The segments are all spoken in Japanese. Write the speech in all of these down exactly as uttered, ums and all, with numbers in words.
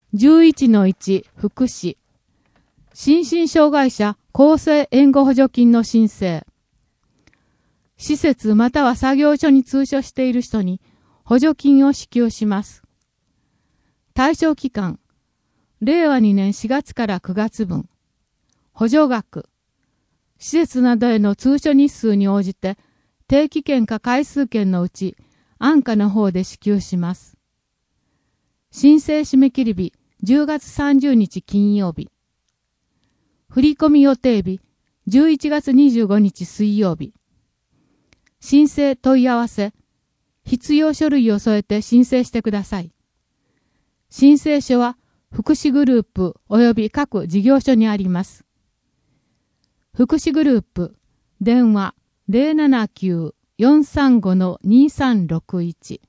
じゅういちのいち 福祉。心身障害者厚生援護補助金の申請。施設または作業所に通所している人に補助金を支給します。対象期間、れいわにねんしがつからくがつぶん。補助額、施設などへの通所日数に応じて定期券か回数券のうち安価の方で支給します。申請締め切り日じゅうがつさんじゅうにち金曜日。振込予定日じゅういちがつにじゅうごにち水曜日。申請問い合わせ、必要書類を添えて申請してください。申請書は福祉グループ及び各事業所にあります。福祉グループ、電話 ゼロななきゅう よんさんご にさんろくいち。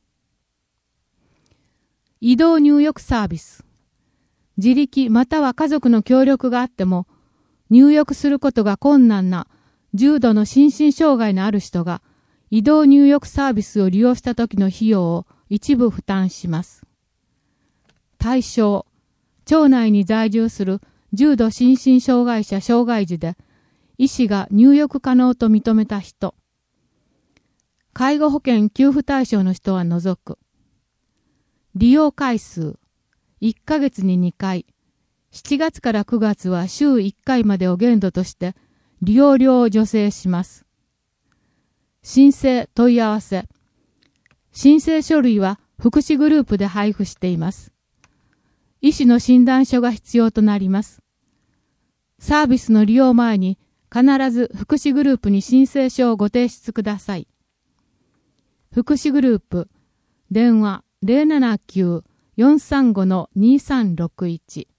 移動入浴サービス。自力または家族の協力があっても、入浴することが困難な重度の心身障害のある人が、移動入浴サービスを利用した時の費用を一部負担します。対象、町内に在住する重度心身障害者障害児で、医師が入浴可能と認めた人。介護保険給付対象の人は除く。利用回数、いっかげつににかい、しちがつからくがつは週いっかいまでを限度として利用料を助成します。申請問い合わせ。申請書類は福祉グループで配布しています。医師の診断書が必要となります。サービスの利用前に必ず福祉グループに申請書をご提出ください。福祉グループ、電話 ゼロななきゅう よんさんご にさんろくいち。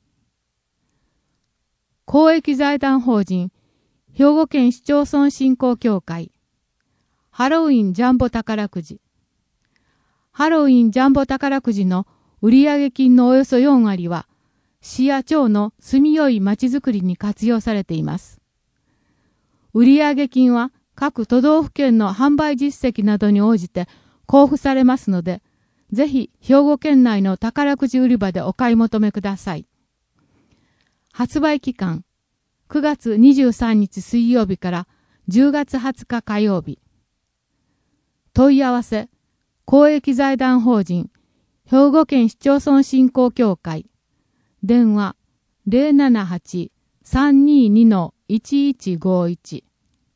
公益財団法人兵庫県市町村振興協会。ハロウィンジャンボ宝くじ。ハロウィンジャンボ宝くじの売上金のおよそよんわりは、市や町の住みよいまちづくりに活用されています。売上金は各都道府県の販売実績などに応じて交付されますので、ぜひ兵庫県内の宝くじ売り場でお買い求めください。発売期間、くがつにじゅうさんにち水曜日からじゅうがつはつか火曜日。問い合わせ、公益財団法人兵庫県市町村振興協会。電話 ゼロななはち さんにに いちいちごいち。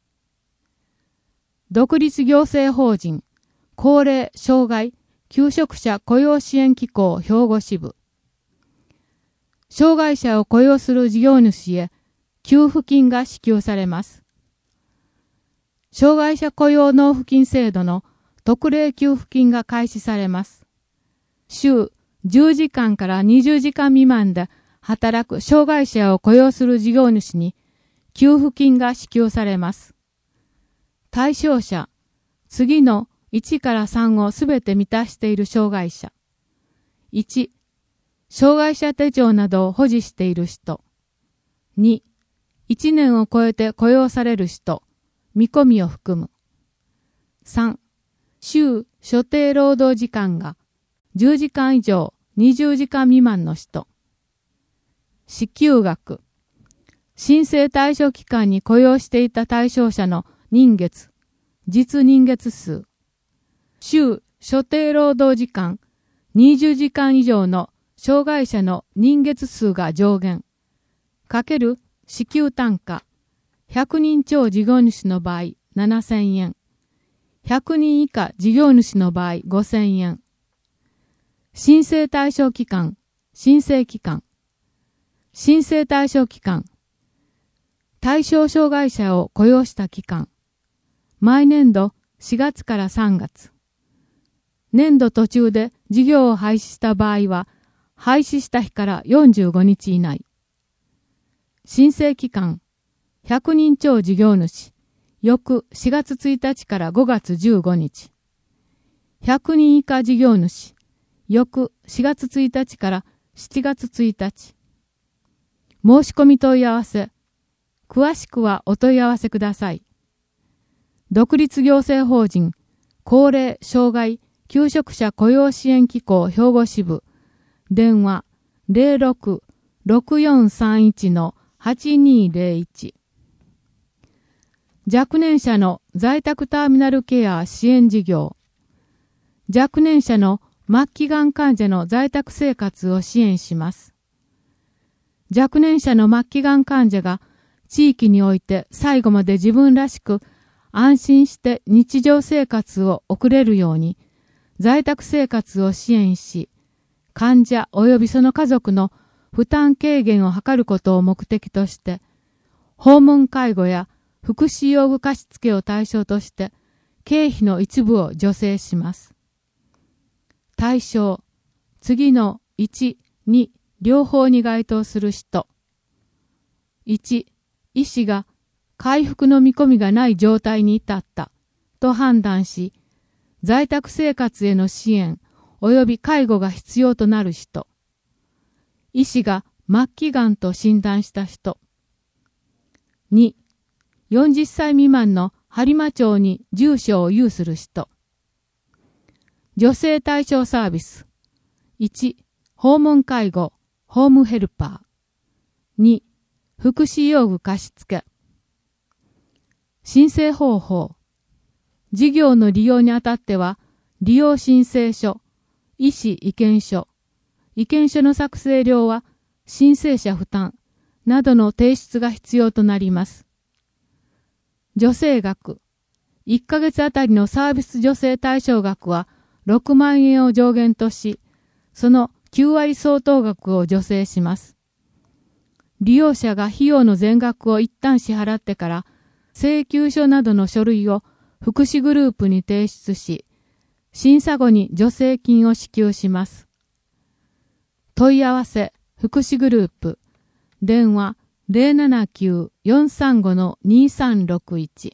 独立行政法人高齢障害求職者雇用支援機構兵庫支部。障害者を雇用する事業主へ給付金が支給されます。障害者雇用納付金制度の特例給付金が開始されます。週じゅうじかんからにじゅうじかん未満で働く障害者を雇用する事業主に給付金が支給されます。対象者、次のいちからさんをすべて満たしている障害者。いち、障害者手帳などを保持している人。に、いちねんを超えて雇用される人、見込みを含む。さん、週所定労働時間がじゅうじかん以上にじゅうじかん未満の人。支給額。申請対象期間に雇用していた対象者の人月、実人月数。週所定労働時間にじゅうじかん以上の障害者の人月数が上限。かける支給単価。ひゃくにん超事業主の場合ななせんえん。ひゃくにん以下事業主の場合ごせんえん。申請対象期間、申請期間。申請対象期間。対象障害者を雇用した期間。毎年度しがつからさんがつ。年度途中で事業を廃止した場合は、廃止した日からよんじゅうごにち以内。申請期間、ひゃくにん超事業主、翌しがつついたちからごがつじゅうごにち。ひゃくにん以下事業主、翌しがつついたちからしちがつついたち。申し込み問い合わせ。詳しくはお問い合わせください。独立行政法人高齢障害求職者雇用支援機構兵庫支部。電話ゼロろく ろくよんさんいち はちにゼロいち。若年者の在宅ターミナルケア支援事業。若年者の末期がん患者の在宅生活を支援します。若年者の末期がん患者が地域において最後まで自分らしく安心して日常生活を送れるように在宅生活を支援し、患者及びその家族の負担軽減を図ることを目的として、訪問介護や福祉用具貸付を対象として経費の一部を助成します。対象、次のいち、に両方に該当する人。いち、医師が回復の見込みがない状態に至ったと判断し、在宅生活への支援及び介護が必要となる人。医師が末期がんと診断した人。に、よんじゅっさい未満の播磨町に住所を有する人。女性対象サービス。いち、訪問介護、ホームヘルパー。に、福祉用具貸付。申請方法。事業の利用にあたっては、利用申請書、医師意見書、意見書の作成料は申請者負担などの提出が必要となります。助成額。いっかげつあたりのサービス助成対象額はろくまんえんを上限とし、そのきゅうわり相当額を助成します。利用者が費用の全額を一旦支払ってから、請求書などの書類を福祉グループに提出し、審査後に助成金を支給します。問い合わせ、福祉グループ、電話 ゼロななきゅう よんさんご にさんろくいち。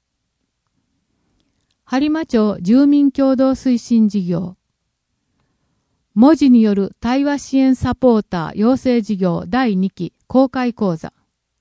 播磨町住民共同推進事業。文字による対話支援サポーター養成事業だいにき公開講座。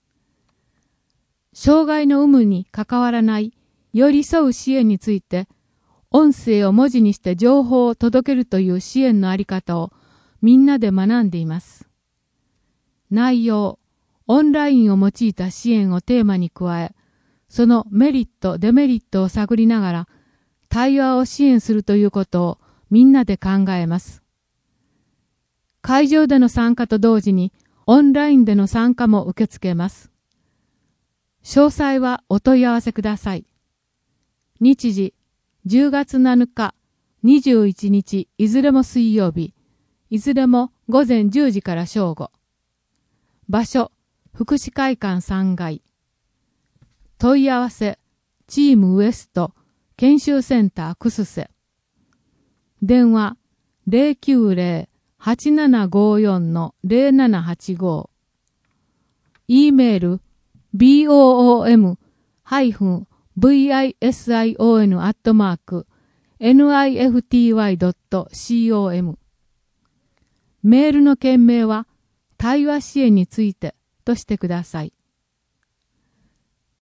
障害の有無に関わらない寄り添う支援について、音声を文字にして情報を届けるという支援のあり方をみんなで学んでいます。内容、オンラインを用いた支援をテーマに加え、そのメリット、デメリットを探りながら、対話を支援するということをみんなで考えます。会場での参加と同時に、オンラインでの参加も受け付けます。詳細はお問い合わせください。日時、じゅうがつなのか、にじゅういちにち、いずれも水曜日、いずれもごぜんじゅうじから正午。場所、福祉会館さんがい。問い合わせ、チームウエスト、研修センタークスセ。電話、ゼロきゅうゼロ はちななごよん ゼロななはちご。e メール、ボー アットマーク ニフティーワイ ドット コム。メールの件名は、対話支援についてとしてください。